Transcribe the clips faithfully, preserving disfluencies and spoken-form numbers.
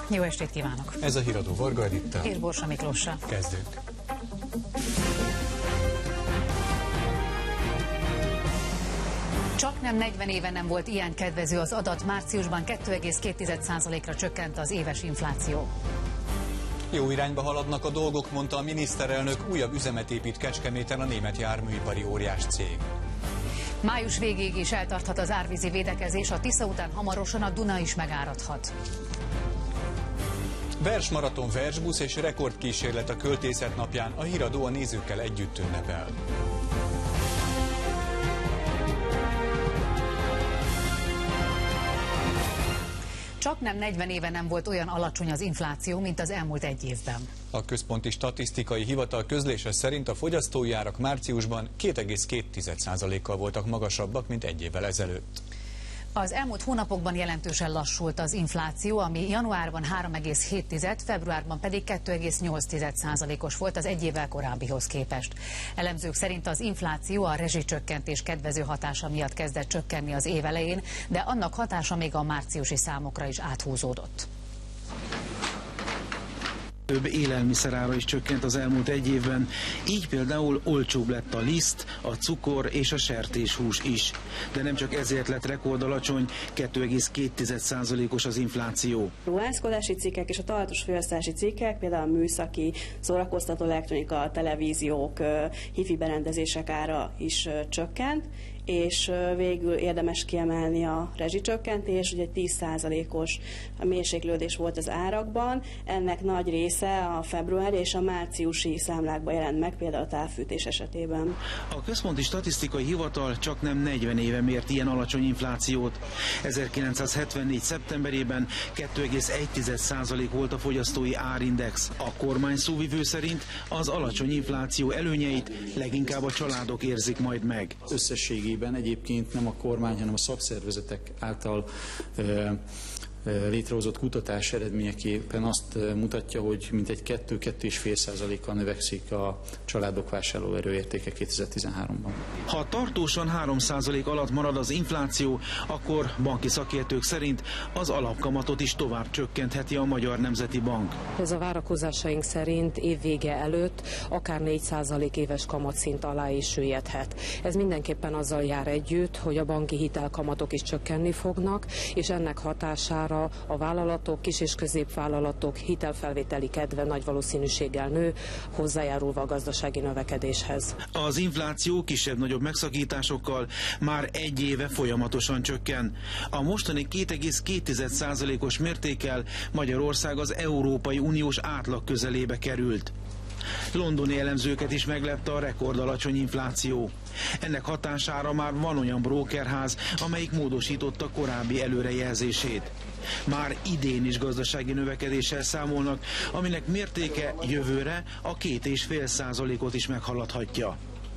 Jó estét kívánok! Ez a Híradó Varga Edittel és Borsa Miklóssal. Kezdünk. Csaknem negyven éve nem volt ilyen kedvező az adat, márciusban kettő egész két százalékra csökkent az éves infláció. Jó irányba haladnak a dolgok, mondta a miniszterelnök, újabb üzemet épít Kecskeméten a német járműipari óriás cég. Május végéig is eltarthat az árvízi védekezés, a Tisza után hamarosan a Duna is megáradhat. Versmaraton, versbusz és rekordkísérlet a Költészet napján, a Híradó a nézőkkel együtt ünnepel. Csaknem negyven éve nem volt olyan alacsony az infláció, mint az elmúlt egy évben. A Központi Statisztikai Hivatal közlése szerint a fogyasztói árak márciusban két egész két százalékkal voltak magasabbak, mint egy évvel ezelőtt. Az elmúlt hónapokban jelentősen lassult az infláció, ami januárban három egész hét, februárban pedig kettő egész nyolc százalékos volt az egy évvel korábbihoz képest. Elemzők szerint az infláció a rezsicsökkentés kedvező hatása miatt kezdett csökkenni az év elején, de annak hatása még a márciusi számokra is áthúzódott. Több élelmiszerára is csökkent az elmúlt egy évben, így például olcsóbb lett a liszt, a cukor és a sertéshús is. De nem csak ezért lett rekordalacsony, kettő egész két százalékos az infláció. Ruházkodási cikkek és a talatos fogyasztási cikkek, például a műszaki, szórakoztató elektronika, televíziók, hifi berendezések ára is csökkent, és végül érdemes kiemelni a rezsicsökkentés, ugye egy tíz százalékos mérséklődés volt az árakban, ennek nagy része a februári és a márciusi számlákban jelent meg, például a távfűtés esetében. A Központi Statisztikai Hivatal csaknem negyven éve mért ilyen alacsony inflációt. ezerkilencszázhetvennégy. szeptemberében kettő egész egy százalék volt a fogyasztói árindex. A kormány szóvivő szerint az alacsony infláció előnyeit leginkább a családok érzik majd meg. Összességében egyébként nem a kormány, hanem a szakszervezetek által e, létrehozott kutatás eredményeképpen azt mutatja, hogy mintegy kettő-kettő egész öt százalékkal növekszik a családok vásárlóerő értéke kétezer-tizenháromban. Ha tartósan három százalék alatt marad az infláció, akkor banki szakértők szerint az alapkamatot is tovább csökkentheti a Magyar Nemzeti Bank. Ez a várakozásaink szerint évvége előtt akár négy százalék éves kamatszint alá is süllyedhet. Ez mindenképpen azzal jár együtt, hogy a banki hitelkamatok is csökkenni fognak, és ennek hatására a vállalatok, kis- és középvállalatok hitelfelvételi kedve nagy valószínűséggel nő, hozzájárulva a gazdasági növekedéshez. Az infláció kisebb-nagyobb megszakításokkal már egy éve folyamatosan csökken. A mostani két egész két százalékos mértékkel Magyarország az Európai Uniós átlag közelébe került. Londoni elemzőket is meglepte a rekordalacsony infláció. Ennek hatására már van olyan brókerház, amelyik módosította korábbi előrejelzését. Már idén is gazdasági növekedéssel számolnak, aminek mértéke jövőre a két és fél százalékot is meghaladhatja.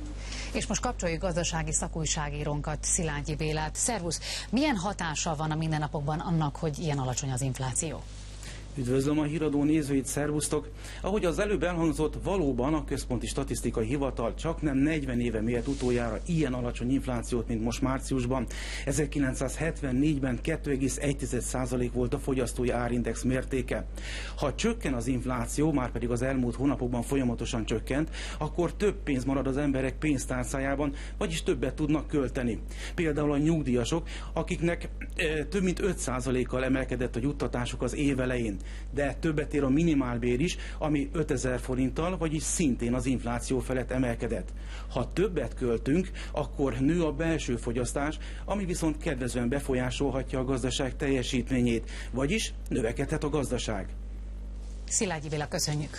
És most kapcsoljuk gazdasági szakújságírónkat, Szilágyi Bélát. Szervusz! Milyen hatása van a mindennapokban annak, hogy ilyen alacsony az infláció? Üdvözlöm a Híradó nézőit, szervusztok! Ahogy az előbb elhangzott, valóban a Központi Statisztikai Hivatal csaknem negyven éve mért utoljára ilyen alacsony inflációt, mint most márciusban. ezerkilencszázhetvennégyben kettő egész egy százalék volt a fogyasztói árindex mértéke. Ha csökken az infláció, már pedig az elmúlt hónapokban folyamatosan csökkent, akkor több pénz marad az emberek pénztárcájában, vagyis többet tudnak költeni. Például a nyugdíjasok, akiknek e, több mint öt százalékkal emelkedett a juttatásuk az év elején. De többet ér a minimálbér is, ami ötezer forinttal, vagyis szintén az infláció felett emelkedett. Ha többet költünk, akkor nő a belső fogyasztás, ami viszont kedvezően befolyásolhatja a gazdaság teljesítményét, vagyis növekedhet a gazdaság. Szilágyi Béla, köszönjük!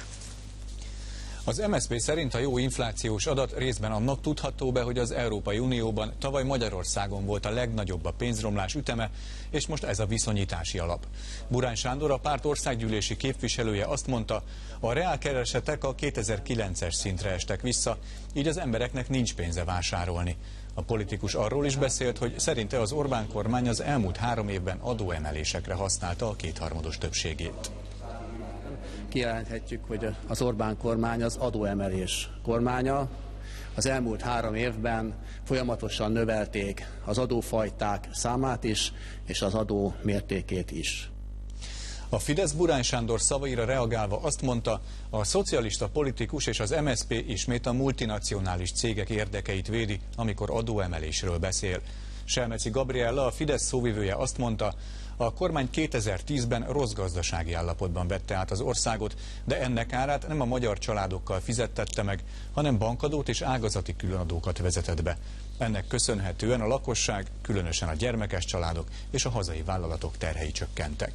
Az em es zé pé szerint a jó inflációs adat részben annak tudható be, hogy az Európai Unióban tavaly Magyarországon volt a legnagyobb a pénzromlás üteme, és most ez a viszonyítási alap. Burány Sándor, a párt országgyűlési képviselője azt mondta, a reálkeresetek a kétezer-kilences szintre estek vissza, így az embereknek nincs pénze vásárolni. A politikus arról is beszélt, hogy szerinte az Orbán kormány az elmúlt három évben adóemelésekre használta a kétharmados többségét. Kijelenthetjük, hogy az Orbán kormány az adóemelés kormánya. Az elmúlt három évben folyamatosan növelték az adófajták számát is, és az adó mértékét is. A Fidesz Burány Sándor szavaira reagálva azt mondta, a szocialista politikus és az em es zé pé ismét a multinacionális cégek érdekeit védi, amikor adóemelésről beszél. Selmeci Gabriella, a Fidesz szóvivője azt mondta, a kormány kétezer-tízben rossz gazdasági állapotban vette át az országot, de ennek árát nem a magyar családokkal fizettette meg, hanem bankadót és ágazati különadókat vezetett be. Ennek köszönhetően a lakosság, különösen a gyermekes családok és a hazai vállalatok terhei csökkentek.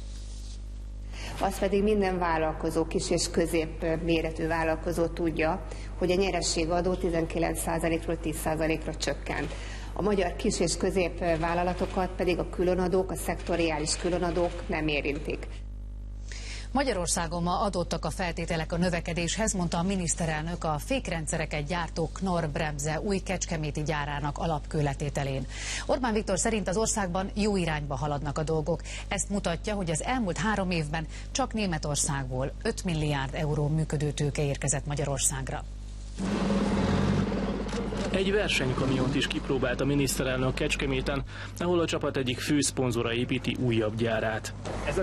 Az pedig minden vállalkozó, kis és közép méretű vállalkozó tudja, hogy a nyerességadó tizenkilenc százalékról tíz százalékra csökkent. A magyar kis és közép vállalatokat pedig a különadók, a szektoriális különadók nem érintik. Magyarországon ma adottak a feltételek a növekedéshez, mondta a miniszterelnök a fékrendszereket gyártó Knorr-Bremse új kecskeméti gyárának alapkőletételén. Orbán Viktor szerint az országban jó irányba haladnak a dolgok. Ezt mutatja, hogy az elmúlt három évben csak Németországból öt milliárd euró működőtőke érkezett Magyarországra. Egy versenykamiont is kipróbált a miniszterelnök Kecskeméten, ahol a csapat egyik fő szponzora építi újabb gyárát.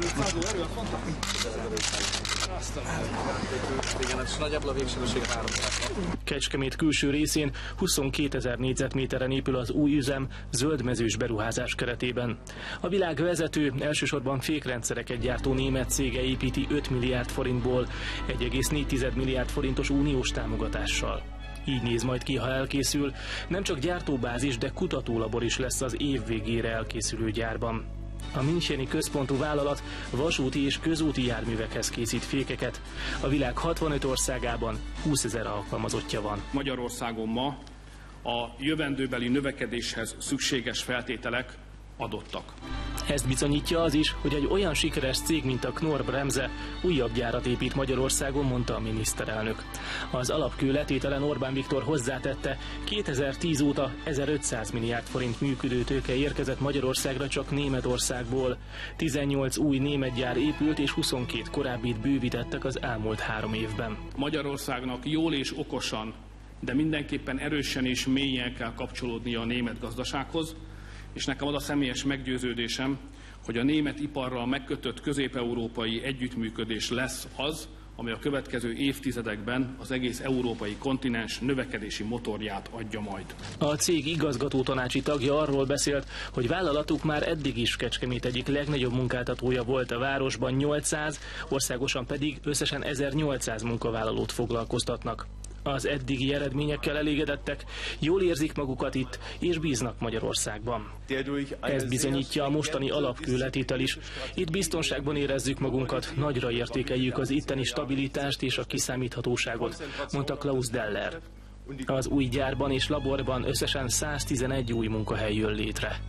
Kecskemét külső részén huszonkétezer négyzetméteren épül az új üzem zöldmezős beruházás keretében. A világ vezető, elsősorban fékrendszereket gyártó német cége építi öt milliárd forintból, egy egész négy milliárd forintos uniós támogatással. Így néz majd ki, ha elkészül. Nem csak gyártóbázis, de kutatólabor is lesz az év végére elkészülő gyárban. A müncheni központú vállalat vasúti és közúti járművekhez készít fékeket. A világ hatvanöt országában húszezer alkalmazottja van. Magyarországon ma a jövendőbeli növekedéshez szükséges feltételek adottak. Ezt bizonyítja az is, hogy egy olyan sikeres cég, mint a Knorr-Bremse újabb gyárat épít Magyarországon, mondta a miniszterelnök. Az alapkő letételen Orbán Viktor hozzátette, kétezer-tíz óta ezerötszáz milliárd forint működőtőke érkezett Magyarországra csak Németországból. tizennyolc új német gyár épült és huszonkét korábbit bővítettek az elmúlt három évben. Magyarországnak jól és okosan, de mindenképpen erősen és mélyen kell kapcsolódnia a német gazdasághoz, és nekem az a személyes meggyőződésem, hogy a német iparral megkötött közép-európai együttműködés lesz az, ami a következő évtizedekben az egész európai kontinens növekedési motorját adja majd. A cég igazgatótanácsi tagja arról beszélt, hogy vállalatuk már eddig is Kecskemét egyik legnagyobb munkáltatója volt a városban, nyolcszáz, országosan pedig összesen ezernyolcszáz munkavállalót foglalkoztatnak. Az eddigi eredményekkel elégedettek, jól érzik magukat itt, és bíznak Magyarországban. Ezt bizonyítja a mostani alapkőletétel is. Itt biztonságban érezzük magunkat, nagyra értékeljük az itteni stabilitást és a kiszámíthatóságot, mondta Klaus Deller. Az új gyárban és laborban összesen száztizenegy új munkahely jön létre.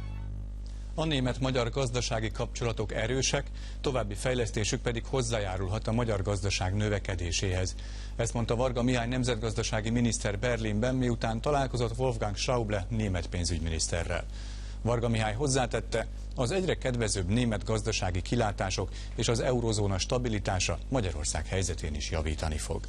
A német-magyar gazdasági kapcsolatok erősek, további fejlesztésük pedig hozzájárulhat a magyar gazdaság növekedéséhez. Ezt mondta Varga Mihály nemzetgazdasági miniszter Berlinben, miután találkozott Wolfgang Schäuble német pénzügyminiszterrel. Varga Mihály hozzátette, az egyre kedvezőbb német gazdasági kilátások és az eurózóna stabilitása Magyarország helyzetén is javítani fog.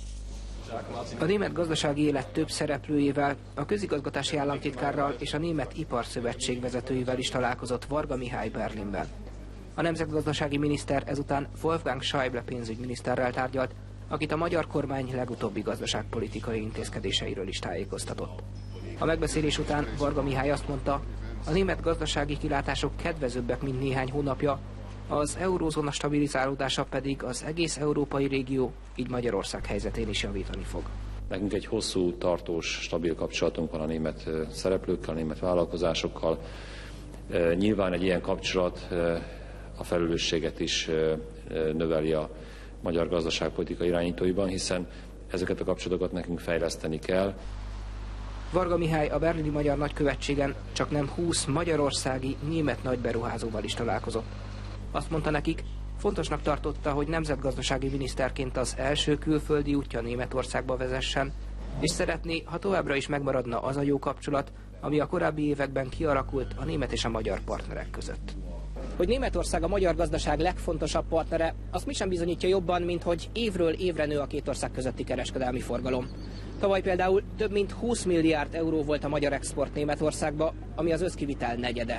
A német gazdasági élet több szereplőjével, a közigazgatási államtitkárral és a Német Iparszövetség vezetőivel is találkozott Varga Mihály Berlinben. A nemzetgazdasági miniszter ezután Wolfgang Schäuble pénzügyminiszterrel tárgyalt, akit a magyar kormány legutóbbi gazdaságpolitikai intézkedéseiről is tájékoztatott. A megbeszélés után Varga Mihály azt mondta, a német gazdasági kilátások kedvezőbbek, mint néhány hónapja, az eurózóna stabilizálódása pedig az egész európai régió, így Magyarország helyzetén is javítani fog. Nekünk egy hosszú, tartós, stabil kapcsolatunk van a német szereplőkkel, a német vállalkozásokkal. Nyilván egy ilyen kapcsolat a felelősséget is növeli a magyar gazdaságpolitika irányítóiban, hiszen ezeket a kapcsolatokat nekünk fejleszteni kell. Varga Mihály a berlini magyar nagykövetségen csak nem húsz magyarországi német nagyberuházóval is találkozott. Azt mondta nekik, fontosnak tartotta, hogy nemzetgazdasági miniszterként az első külföldi útja Németországba vezessen, és szeretné, ha továbbra is megmaradna az a jó kapcsolat, ami a korábbi években kialakult a német és a magyar partnerek között. Hogy Németország a magyar gazdaság legfontosabb partnere, azt mi sem bizonyítja jobban, mint hogy évről évre nő a két ország közötti kereskedelmi forgalom. Tavaly például több mint húsz milliárd euró volt a magyar export Németországba, ami az összkivitel negyede.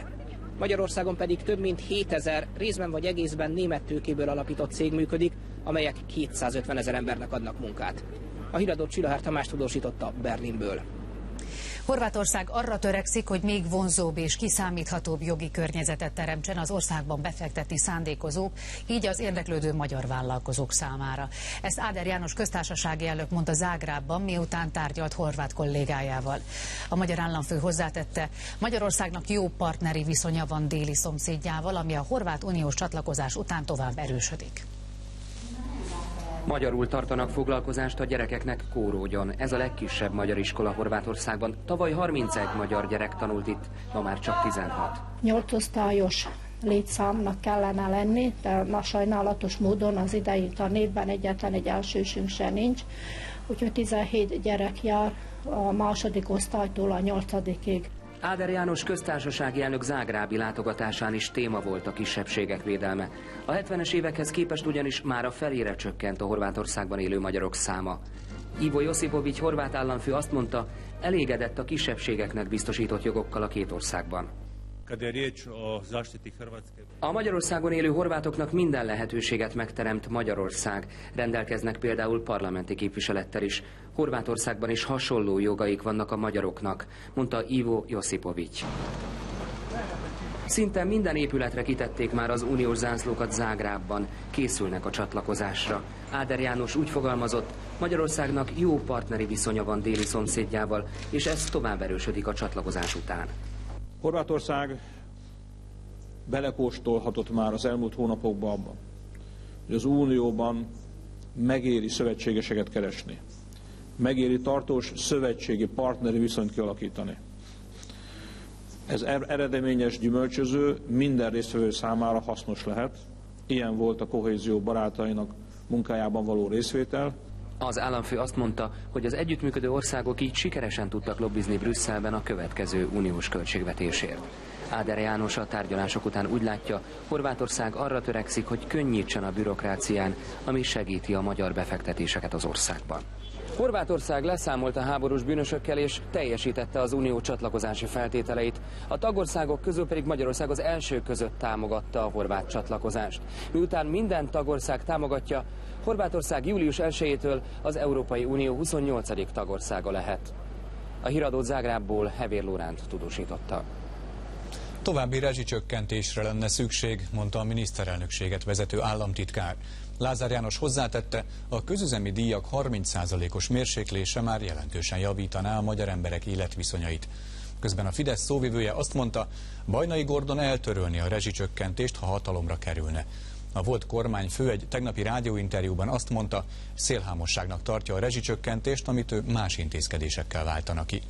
Magyarországon pedig több mint hétezer részben vagy egészben német tőkéből alapított cég működik, amelyek kétszázötven ezer embernek adnak munkát. A híradót Csillahár Tamás tudósította Berlinből. Horvátország arra törekszik, hogy még vonzóbb és kiszámíthatóbb jogi környezetet teremtsen az országban befektetni szándékozók, így az érdeklődő magyar vállalkozók számára. Ezt Áder János köztársasági elnök mondta Zágrábban, miután tárgyalt horvát kollégájával. A magyar államfő hozzátette, Magyarországnak jó partneri viszonya van déli szomszédjával, ami a horvát uniós csatlakozás után tovább erősödik. Magyarul tartanak foglalkozást a gyerekeknek Kórógyon. Ez a legkisebb magyar iskola Horvátországban. Tavaly harmincegy magyar gyerek tanult itt, ma már csak tizenhat. Nyolcosztályos létszámnak kellene lenni, de na, sajnálatos módon az idei tanévben egyetlen egy elsősünk sem nincs, úgyhogy tizenhét gyerek jár a második osztálytól a nyolcadikig. Áder János köztársasági elnök zágrábi látogatásán is téma volt a kisebbségek védelme. A hetvenes évekhez képest ugyanis már a felére csökkent a Horvátországban élő magyarok száma. Ivo Josipović horvát államfő azt mondta, elégedett a kisebbségeknek biztosított jogokkal a két országban. A Magyarországon élő horvátoknak minden lehetőséget megteremt Magyarország. Rendelkeznek például parlamenti képviselettel is. Horvátországban is hasonló jogaik vannak a magyaroknak, mondta Ivo Josipović. Szinte minden épületre kitették már az uniós zászlókat Zágrábban, készülnek a csatlakozásra. Áder János úgy fogalmazott, Magyarországnak jó partneri viszonya van déli szomszédjával, és ez tovább erősödik a csatlakozás után. Horvátország belekóstolhatott már az elmúlt hónapokban abban, hogy az Unióban megéri szövetségeseket keresni. Megéri tartós szövetségi partneri viszonyt kialakítani. Ez eredményes, gyümölcsöző, minden résztvevő számára hasznos lehet. Ilyen volt a kohézió barátainak munkájában való részvétel. Az államfő azt mondta, hogy az együttműködő országok így sikeresen tudtak lobbizni Brüsszelben a következő uniós költségvetésért. Áder János a tárgyalások után úgy látja, Horvátország arra törekszik, hogy könnyítsen a bürokrácián, ami segíti a magyar befektetéseket az országban. Horvátország leszámolt a háborús bűnösökkel és teljesítette az unió csatlakozási feltételeit. A tagországok közül pedig Magyarország az elsők között támogatta a horvát csatlakozást. Miután minden tagország támogatja, Horvátország július elsejétől az Európai Unió huszonnyolcadik tagországa lehet. A híradót Zágrábból Hevér Lóránt tudósította. További rezsicsökkentésre lenne szükség, mondta a miniszterelnökséget vezető államtitkár. Lázár János hozzátette, a közüzemi díjak harminc százalékos mérséklése már jelentősen javítaná a magyar emberek életviszonyait. Közben a Fidesz szóvivője azt mondta, Bajnai Gordon eltörölni a rezsicsökkentést, ha hatalomra kerülne. A volt kormányfő egy tegnapi rádióinterjúban azt mondta, szélhámosságnak tartja a rezsicsökkentést, amit ő más intézkedésekkel váltana ki.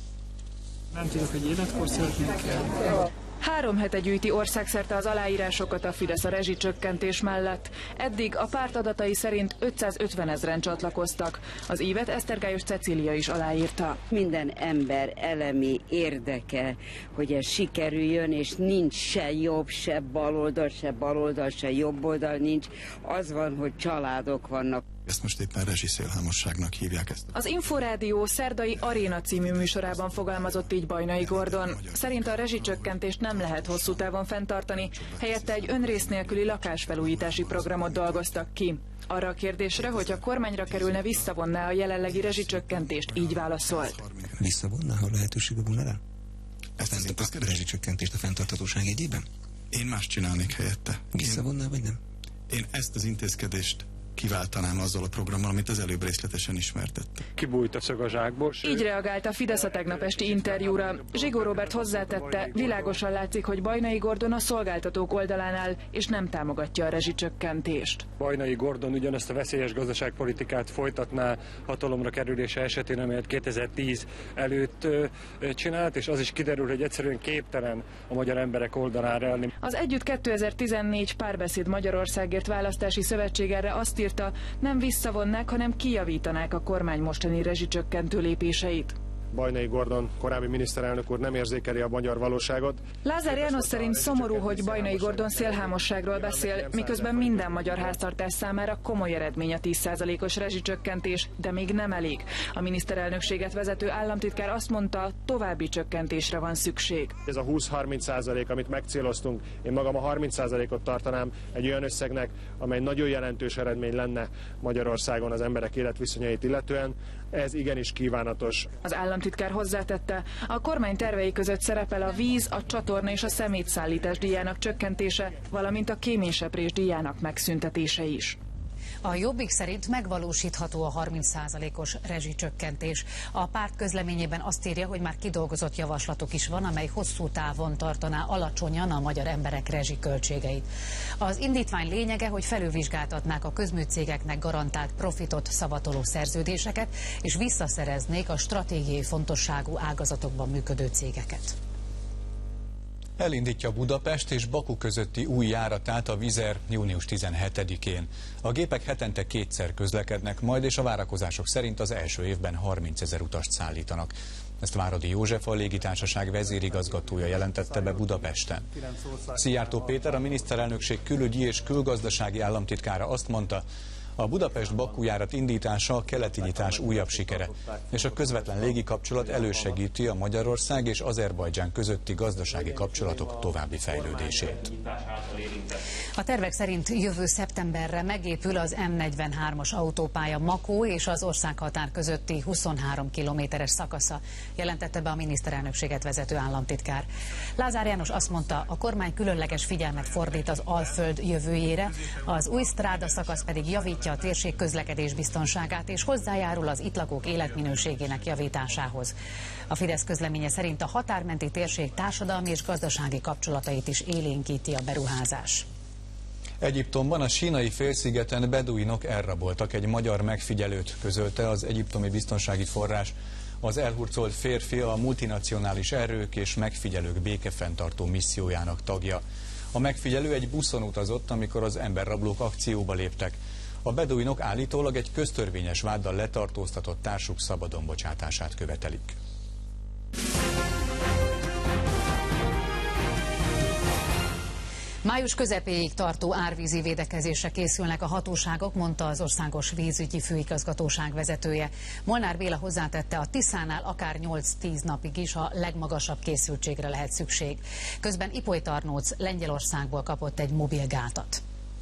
Nem tudok, hogy életkor szeretnék el. Három hete gyűjti országszerte az aláírásokat a Fidesz a rezsicsökkentés mellett. Eddig a párt adatai szerint ötszázötven ezren csatlakoztak. Az ívet Esztergályos Cecília is aláírta. Minden ember elemi érdeke, hogy ez sikerüljön, és nincs se jobb, se baloldal, se baloldal, se jobboldal nincs. Az van, hogy családok vannak. Ezt most éppen rezsiszélhámosságnak hívják ezt. Az Inforádió szerdai Aréna című műsorában fogalmazott így Bajnai Gordon. Szerint a rezsicsökkentést nem lehet hosszú távon fenntartani, helyette egy önrész nélküli lakásfelújítási programot dolgoztak ki. Arra a kérdésre, hogy a kormányra kerülne, visszavonná a jelenlegi rezsicsökkentést, így válaszolt. Visszavonná, ha lehetőségbe volna rá? Ezt a rezsicsökkentést a fenntarthatóság jegyében? Én más csinálnék helyette. Visszavonná, vagy nem? Én ezt az intézkedést kiváltanám azzal a programmal, amit az előbb részletesen ismertette. Kibújt a szög a zsákból. Így reagált a Fidesz a tegnap esti interjúra. Zsigó Róbert hozzátette, világosan látszik, hogy Bajnai Gordon a szolgáltatók oldalán áll, és nem támogatja a rezsicsökkentést. Bajnai Gordon ugyanezt a veszélyes gazdaságpolitikát folytatná hatalomra kerülése esetén, amelyet kétezer-tíz előtt csinált, és az is kiderül, hogy egyszerűen képtelen a magyar emberek oldalára állni. Az Együtt kétezer-tizennégy Párbeszéd Magyarországért választási szövetség erre azt írta, nem visszavonnák, hanem kijavítanák a kormány mostani rezsicsökkentő lépéseit. Bajnai Gordon korábbi miniszterelnök úr nem érzékeli a magyar valóságot. Lázár János szerint szomorú, hogy Bajnai Gordon szélhámosságról beszél, miközben minden magyar háztartás számára komoly eredmény a tíz százalékos rezsicsökkentés, de még nem elég. A miniszterelnökséget vezető államtitkár azt mondta, további csökkentésre van szükség. Ez a húsz-harminc százalék, amit megcéloztunk, én magam a harminc százalékot tartanám egy olyan összegnek, amely nagyon jelentős eredmény lenne Magyarországon az emberek életviszonyait illetően. Ez igenis kívánatos. Az államtitkár hozzátette, a kormány tervei között szerepel a víz, a csatorna és a szemétszállítás díjának csökkentése, valamint a kéményseprés díjának megszüntetése is. A Jobbik szerint megvalósítható a harminc százalékos rezsicsökkentés. A párt közleményében azt írja, hogy már kidolgozott javaslatok is van, amely hosszú távon tartaná alacsonyan a magyar emberek rezsiköltségeit. Az indítvány lényege, hogy felülvizsgáltatnák a közműcégeknek garantált profitot szavatoló szerződéseket, és visszaszereznék a stratégiai fontosságú ágazatokban működő cégeket. Elindítja Budapest és Baku közötti új járatát a Wizz Air június tizenhetedikén. A gépek hetente kétszer közlekednek majd, és a várakozások szerint az első évben harmincezer utast szállítanak. Ezt Váradi József, a légitársaság vezérigazgatója jelentette be Budapesten. Szijjártó Péter, a miniszterelnökség külügyi és külgazdasági államtitkára azt mondta, a Budapest-Baku járat indítása a keleti nyitás újabb sikere, és a közvetlen légikapcsolat elősegíti a Magyarország és Azerbajdzsán közötti gazdasági kapcsolatok további fejlődését. A tervek szerint jövő szeptemberre megépül az M negyvenhármas autópálya Makó és az országhatár közötti huszonhárom kilométeres szakasza, jelentette be a miniszterelnökséget vezető államtitkár. Lázár János azt mondta, a kormány különleges figyelmet fordít az Alföld jövőjére, az új stráda szakasz pedig javítja a térség közlekedés biztonságát és hozzájárul az itt lakók életminőségének javításához. A Fidesz közleménye szerint a határmenti térség társadalmi és gazdasági kapcsolatait is élénkíti a beruházás. Egyiptomban a sínai félszigeten beduinok elraboltak egy magyar megfigyelőt, közölte az egyiptomi biztonsági forrás. Az elhurcolt férfi a multinacionális erők és megfigyelők békefenntartó missziójának tagja. A megfigyelő egy buszon utazott, amikor az emberrablók akcióba léptek. A beduinok állítólag egy köztörvényes váddal letartóztatott társuk szabadon bocsátását követelik. Május közepéig tartó árvízi védekezésre készülnek a hatóságok, mondta az Országos Vízügyi Főigazgatóság vezetője. Molnár Béla hozzátette, a Tiszánál akár nyolc-tíz napig is a legmagasabb készültségre lehet szükség. Közben Ipolytarnóc Lengyelországból kapott egy mobilgátat.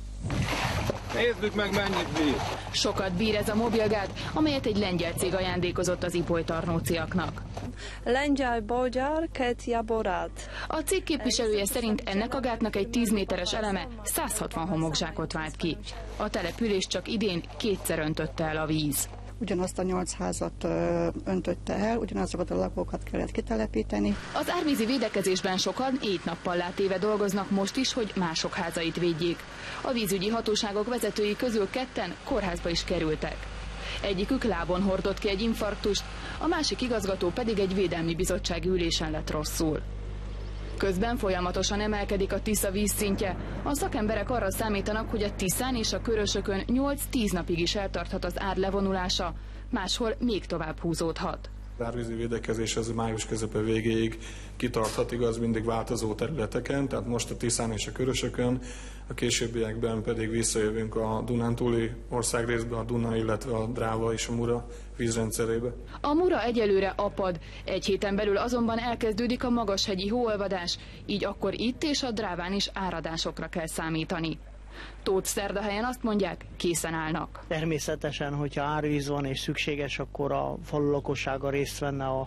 Nézzük meg, mennyit bír! Sokat bír ez a mobilgát, amelyet egy lengyel cég ajándékozott az ipolytarnóciaknak. Lengyel Bogyar Ketia Borát. A cég képviselője szerint ennek a gátnak egy tíz méteres eleme száz hatvan homokzsákot vált ki. A település csak idén kétszer öntötte el a víz. Ugyanazt a nyolc házat öntötte el, ugyanazokat a lakókat kellett kitelepíteni. Az árvízi védekezésben sokan éjt-nappal látéve dolgoznak most is, hogy mások házait védjék. A vízügyi hatóságok vezetői közül ketten kórházba is kerültek. Egyikük lábon hordott ki egy infarktust, a másik igazgató pedig egy védelmi bizottsági ülésen lett rosszul. Közben folyamatosan emelkedik a Tisza vízszintje. A szakemberek arra számítanak, hogy a Tiszán és a Körösökön nyolc-tíz napig is eltarthat az ár levonulása, máshol még tovább húzódhat. Az árvízi védekezés az május közepe végéig kitarthat, igaz, mindig változó területeken, tehát most a Tiszán és a Körösökön, a későbbiekben pedig visszajövünk a Dunántúli országrészbe, a Duna, illetve a Dráva és a Mura vízrendszerébe. A Mura egyelőre apad, egy héten belül azonban elkezdődik a magashegyi hóolvadás, így akkor itt és a Dráván is áradásokra kell számítani. Tóth Szerdahelyen azt mondják, készen állnak. Természetesen, hogyha árvíz van és szükséges, akkor a falu lakossága részt venne a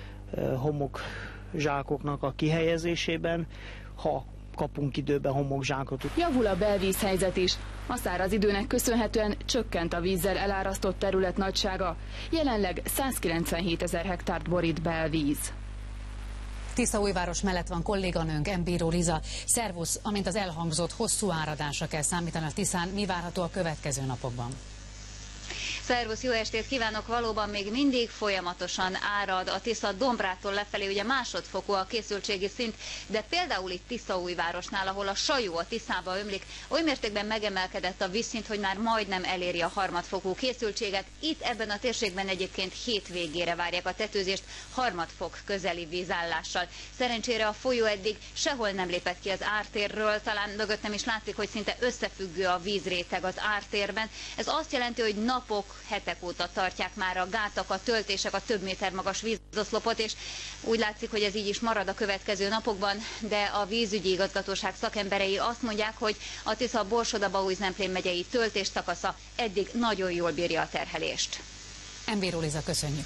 homokzsákoknak a kihelyezésében, ha kapunk időben homokzsákot. Javul a belvízhelyzet is. A száraz időnek köszönhetően csökkent a vízzel elárasztott terület nagysága. Jelenleg százkilencvenhétezer hektárt borít belvíz. Tiszaújváros mellett van kolléganőnk, Embíró Liza. Szervusz, amint az elhangzott, hosszú áradásra kell számítani a Tiszán. Mi várható a következő napokban? Szervusz, jó estét kívánok! Valóban még mindig folyamatosan árad a Tisza Dombrától lefelé, ugye másodfokú a készültségi szint, de például itt Tiszaújvárosnál, ahol a Sajó a Tiszába ömlik, oly mértékben megemelkedett a vízszint, hogy már majdnem eléri a harmadfokú készültséget. Itt ebben a térségben egyébként hétvégére várják a tetőzést harmadfok közeli vízállással. Szerencsére a folyó eddig sehol nem lépett ki az ártérről, talán mögöttem is látszik, hogy szinte összefüggő a vízréteg az ártérben. Ez azt jelenti, hogy napok, hetek óta tartják már a gátak, a töltések a több méter magas vízoszlopot, és úgy látszik, hogy ez így is marad a következő napokban, de a vízügyi igazgatóság szakemberei azt mondják, hogy a Tisza-Borsod-Abaúj-Zemplén megyei töltés szakasza eddig nagyon jól bírja a terhelést. Embíró Liza, köszönjük!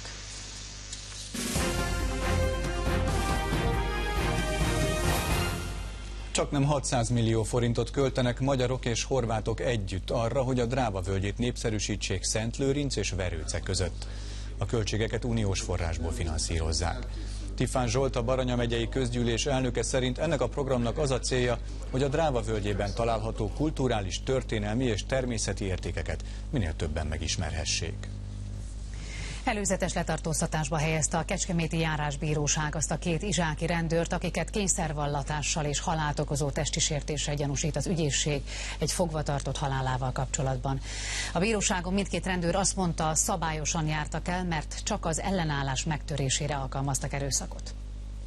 Csaknem hatszáz millió forintot költenek magyarok és horvátok együtt arra, hogy a Dráva völgyét népszerűsítsék Szentlőrinc és Verőce között. A költségeket uniós forrásból finanszírozzák. Tifán Zsolt, a Baranya megyei közgyűlés elnöke szerint ennek a programnak az a célja, hogy a Dráva völgyében található kulturális, történelmi és természeti értékeket minél többen megismerhessék. Előzetes letartóztatásba helyezte a Kecskeméti Járásbíróság azt a két izsáki rendőrt, akiket kényszervallatással és halált okozó testi sértéssel gyanúsít az ügyészség egy fogvatartott halálával kapcsolatban. A bíróságon mindkét rendőr azt mondta, szabályosan jártak el, mert csak az ellenállás megtörésére alkalmaztak erőszakot.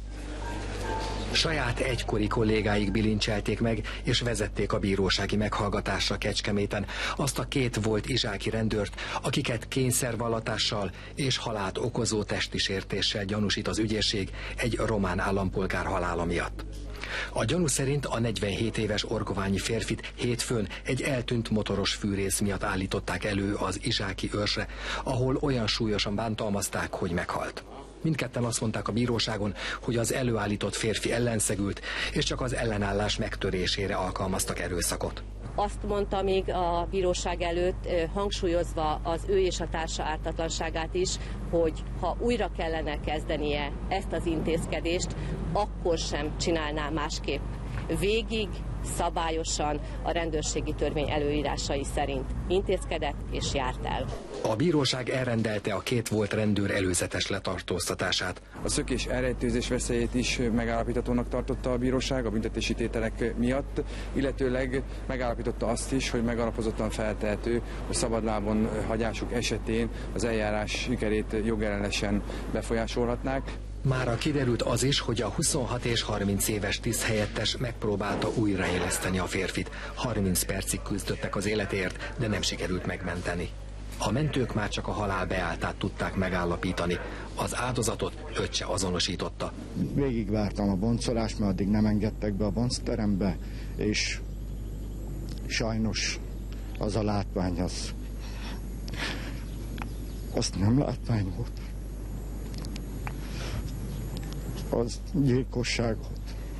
Saját egykori kollégáik bilincselték meg és vezették a bírósági meghallgatásra Kecskeméten azt a két volt izsáki rendőrt, akiket kényszervallatással és halált okozó testi sértéssel gyanúsít az ügyészség egy román állampolgár halála miatt. A gyanú szerint a negyvenhét éves orgoványi férfit hétfőn egy eltűnt motoros fűrész miatt állították elő az izsáki őrsre, ahol olyan súlyosan bántalmazták, hogy meghalt. Mindketten azt mondták a bíróságon, hogy az előállított férfi ellenszegült, és csak az ellenállás megtörésére alkalmaztak erőszakot. Azt mondta még a bíróság előtt, hangsúlyozva az ő és a társa ártatlanságát is, hogy ha újra kellene kezdenie ezt az intézkedést, akkor sem csinálná másképp. Végig, szabályosan, a rendőrségi törvény előírásai szerint intézkedett és járt el. A bíróság elrendelte a két volt rendőr előzetes letartóztatását. A szökés elrejtőzés veszélyét is megállapíthatónak tartotta a bíróság a büntetési tételek miatt, illetőleg megállapította azt is, hogy megalapozottan feltehető, hogy szabadlábon hagyásuk esetén az eljárás sikerét jogellenesen befolyásolhatnák. Mára kiderült az is, hogy a huszonhat és harminc éves tiszthelyettes megpróbálta újraéleszteni a férfit. harminc percig küzdöttek az életért, de nem sikerült megmenteni. A mentők már csak a halál beálltát tudták megállapítani. Az áldozatot öccse azonosította. Végigvártam a boncolást, mert addig nem engedtek be a boncterembe, és sajnos az a látvány az, azt nem látvány volt. Az gyilkosságot,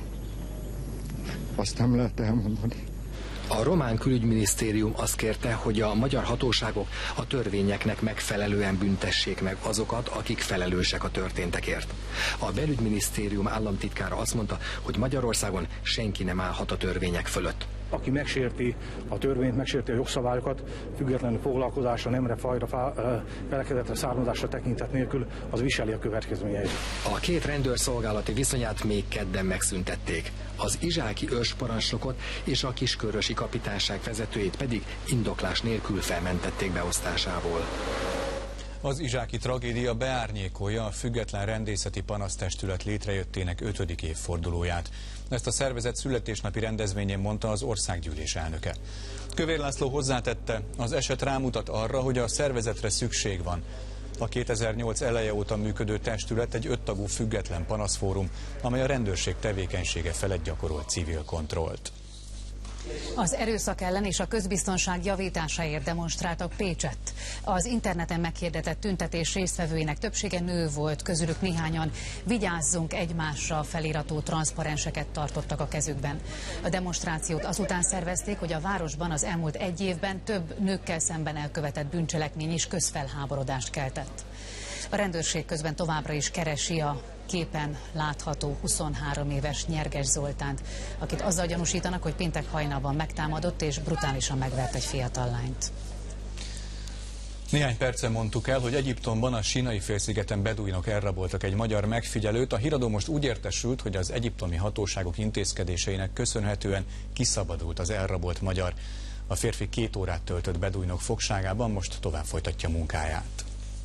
azt nem lehet elmondani. A román külügyminisztérium azt kérte, hogy a magyar hatóságok a törvényeknek megfelelően büntessék meg azokat, akik felelősek a történtekért. A belügyminisztérium államtitkára azt mondta, hogy Magyarországon senki nem állhat a törvények fölött. Aki megsérti a törvényt, megsérti a jogszabályokat, függetlenül foglalkozásra, nemre, fajra, felekezetre, származásra tekintet nélkül, az viseli a következményeit. A két rendőrszolgálati viszonyát még kedden megszüntették. Az izsáki őrsparancsnokot és a kiskörösi kapitányság vezetőjét pedig indoklás nélkül felmentették beosztásából. Az izsáki tragédia beárnyékolja a Független Rendészeti Panasztestület létrejöttének ötödik évfordulóját. Ezt a szervezet születésnapi rendezvényén mondta az országgyűlés elnöke. Kövér László hozzátette, az eset rámutat arra, hogy a szervezetre szükség van. A kétezer-nyolc eleje óta működő testület egy öttagú független panaszfórum, amely a rendőrség tevékenysége felett gyakorolt civil kontrollt. Az erőszak ellen és a közbiztonság javításáért demonstráltak Pécsett. Az interneten meghirdetett tüntetés résztvevőinek többsége nő volt, közülük néhányan vigyázzunk egymásra feliratú transzparenseket tartottak a kezükben. A demonstrációt azután szervezték, hogy a városban az elmúlt egy évben több nőkkel szemben elkövetett bűncselekmény is közfelháborodást keltett. A rendőrség közben továbbra is keresi a képen látható huszonhárom éves Nyerges Zoltánt, akit azzal gyanúsítanak, hogy péntek hajnalban megtámadott és brutálisan megvert egy fiatal lányt. Néhány percen mondtuk el, hogy Egyiptomban a Sínai félszigeten beduinok elraboltak egy magyar megfigyelőt. A híradó most úgy értesült, hogy az egyiptomi hatóságok intézkedéseinek köszönhetően kiszabadult az elrabolt magyar. A férfi két órát töltött beduinok fogságában, most tovább folytatja munkáját.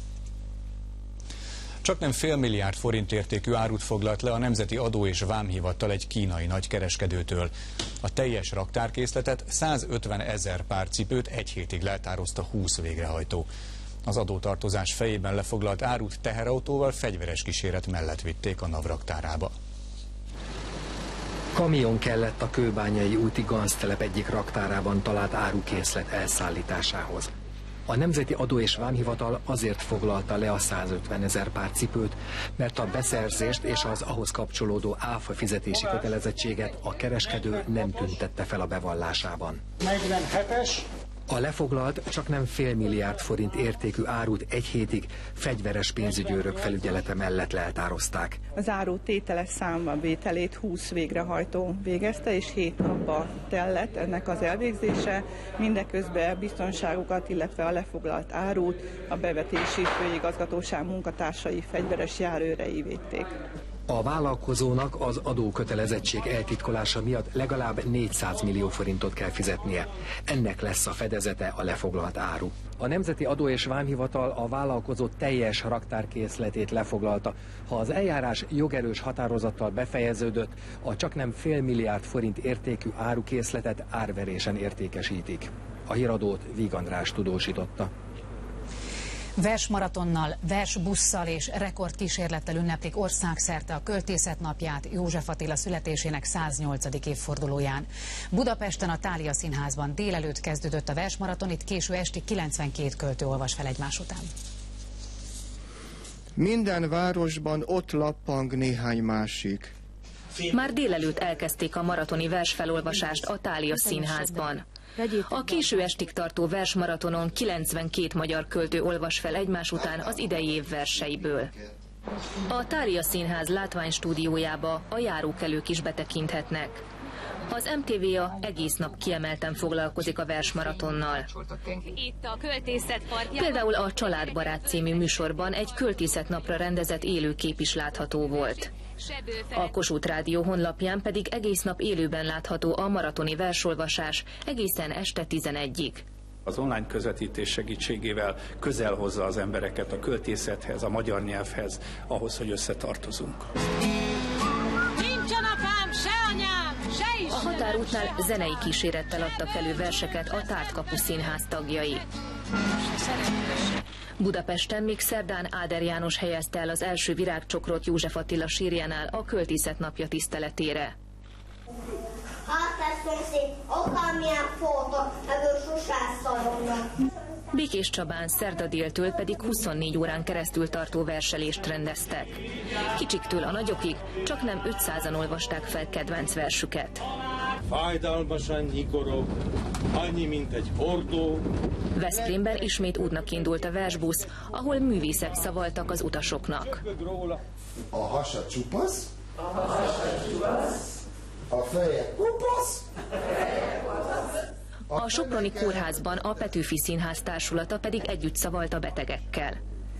Csaknem fél milliárd forint értékű árut foglalt le a Nemzeti Adó és Vámhivatal egy kínai nagykereskedőtől. A teljes raktárkészletet, százötven ezer pár cipőt egy hétig leltározta húsz végrehajtó. Az adótartozás fejében lefoglalt árut teherautóval fegyveres kíséret mellett vitték a NAV raktárába. Kamion kellett a Kőbányai úti Ganctelep egyik raktárában talált árukészlet elszállításához. A Nemzeti Adó és Vámhivatal azért foglalta le a százötven ezer pár cipőt, mert a beszerzést és az ahhoz kapcsolódó áfa fizetési kötelezettséget a kereskedő nem tüntette fel a bevallásában. negyvenhetes. A lefoglalt csaknem fél milliárd forint értékű árut egy hétig fegyveres pénzügyőrök felügyelete mellett leltározták. Az áru tételes számbavételét húsz végrehajtó végezte, és hét napba tellett ennek az elvégzése. Mindeközben biztonságukat, illetve a lefoglalt árut a bevetési főigazgatóság munkatársai fegyveres járőrei védték. A vállalkozónak az adókötelezettség eltitkolása miatt legalább négyszáz millió forintot kell fizetnie. Ennek lesz a fedezete a lefoglalt áru. A Nemzeti Adó és Vámhivatal a vállalkozó teljes raktárkészletét lefoglalta. Ha az eljárás jogerős határozattal befejeződött, a csaknem fél milliárd forint értékű árukészletet árverésen értékesítik. A híradót Víg András tudósította. Versmaratonnal, versbusszal és rekordkísérlettel ünneplik országszerte a Költészet Napját József Attila születésének száznyolcadik évfordulóján. Budapesten a Thália Színházban délelőtt kezdődött a versmaraton, itt késő esti kilencvenkét költő olvas fel egymás után. Minden városban ott lappang néhány másik. Már délelőtt elkezdték a maratoni versfelolvasást a Thália Színházban. A késő estig tartó versmaratonon kilencvenkét magyar költő olvas fel egymás után az idei év verseiből. A Thália Színház látványstúdiójába a járókelők is betekinthetnek. Az em té vé á egész nap kiemelten foglalkozik a versmaratonnal. Itt a Költészetparkjában. Például a Családbarát című műsorban egy költészetnapra rendezett élőkép is látható volt. A Kossuth Rádió honlapján pedig egész nap élőben látható a maratoni versolvasás egészen este tizenegyig. Az online közvetítés segítségével közel hozza az embereket a költészethez, a magyar nyelvhez, ahhoz, hogy összetartozunk. Nincsen apám, se anyám, se is. A határútnál zenei kísérettel adtak elő verseket a Tártkapu Színház tagjai. Budapesten még szerdán Áder János helyezte el az első virágcsokrot József Attila sírjánál a Költészet Napja tiszteletére. Hát ez szép, akármilyen fotók, ebből sosem szarognak. Békés Csabán szerda déltől pedig huszonnégy órán keresztül tartó verselést rendeztek. Kicsiktől a nagyokig csaknem ötszázan olvasták fel kedvenc versüket. Fájdalmasan nyikorog, annyi, mint egy hordó. Veszprémben ismét útnak indult a versbusz, ahol művészek szavaltak az utasoknak. A hasa csupasz, a, hasa csupasz. A feje kupasz, a Soproni Kórházban a Petőfi Színház társulata pedig együtt szavalt a betegekkel.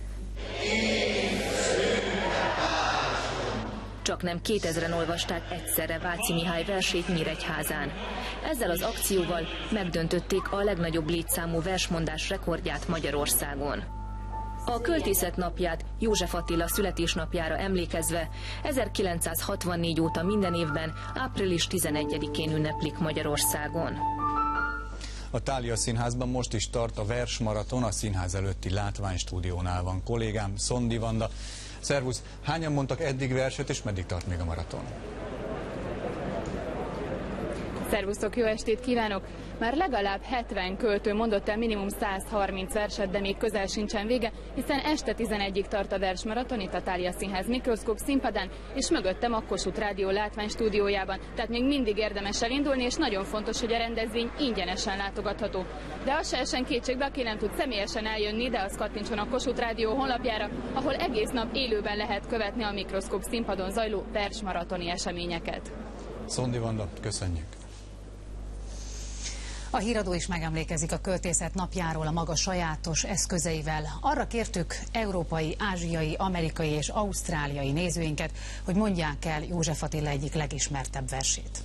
Csaknem kétezren olvasták egyszerre Váci Mihály versét Nyíregyházán. Ezzel az akcióval megdöntötték a legnagyobb létszámú versmondás rekordját Magyarországon. A Költészet Napját József Attila születésnapjára emlékezve ezerkilencszázhatvannégy óta minden évben április tizenegyedikén ünneplik Magyarországon. A Thália Színházban most is tart a versmaraton, a színház előtti látványstúdiónál van kollégám, Szondi Vanda. Szervusz, hányan mondtak eddig verset, és meddig tart még a maraton? Szervusztok, jó estét kívánok! Már legalább hetven költő mondott el minimum száz harminc verset, de még közel sincsen vége, hiszen este tizenegyig tart a versmaraton itt a Thália Színház mikroszkóp színpadán, és mögöttem a Kossuth Rádió látványstúdiójában. Tehát még mindig érdemes elindulni, és nagyon fontos, hogy a rendezvény ingyenesen látogatható. De az se essen kétségbe, aki nem tud személyesen eljönni, de az kattintson a Kossuth Rádió honlapjára, ahol egész nap élőben lehet követni a mikroszkóp színpadon zajló versmaratoni eseményeket. Szondi Vanda, köszönjük! A híradó is megemlékezik a költészet napjáról a maga sajátos eszközeivel. Arra kértük európai, ázsiai, amerikai és ausztráliai nézőinket, hogy mondják el József Attila egyik legismertebb versét.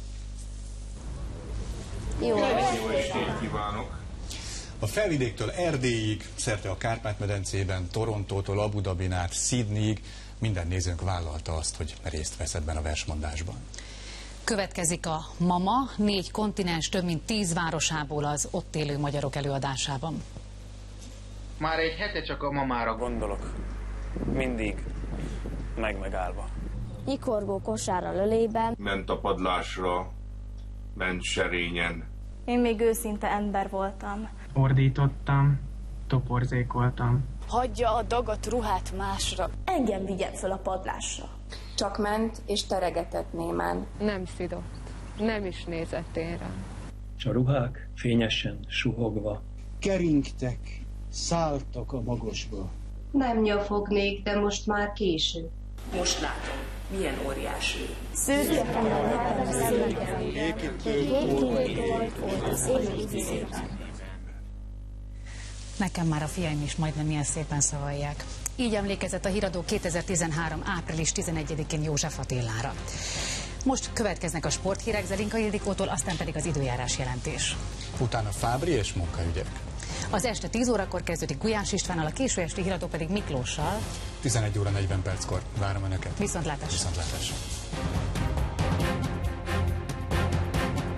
Jó, Jó estét kívánok! A Felvidéktől Erdélyig, szerte a Kárpát-medencében, Torontótól Abu Dhabin át Sydneyig minden nézőnk vállalta azt, hogy részt vesz ebben a versmondásban. Következik a Mama, négy kontinens, több mint tíz városából az ott élő magyarok előadásában. Már egy hete csak a mamára gondolok. Mindig meg-megállva. Nyikorgó kosárral ölében. Ment a padlásra, ment serényen. Én még őszinte ember voltam. Ordítottam, toporzékoltam. Hagyja a dagat ruhát másra. Engem vigyen föl a padlásra. Csak ment és teregetett némán. Nem szidott, nem is nézett én rám. S a ruhák fényesen, suhogva. Keringtek, szálltak a magosba. Nem nyafognék, de most már késő. Most látom, milyen óriás ő. Szőke Nekem már a fiaim is majdnem milyen szépen szavalják. Így emlékezett a híradó kétezer-tizenhárom. április tizenegyedikén József Attilára. Most következnek a sporthírek Zelinka Ildikótól, aztán pedig az időjárás jelentés. Utána Fábri és munkaügyek. Az este tíz órakor kezdődik Gulyás Istvánnal, a késő esti híradó pedig Miklóssal. tizenegy óra negyven perckor várom Önöket. Viszontlátásra! Viszontlátásra!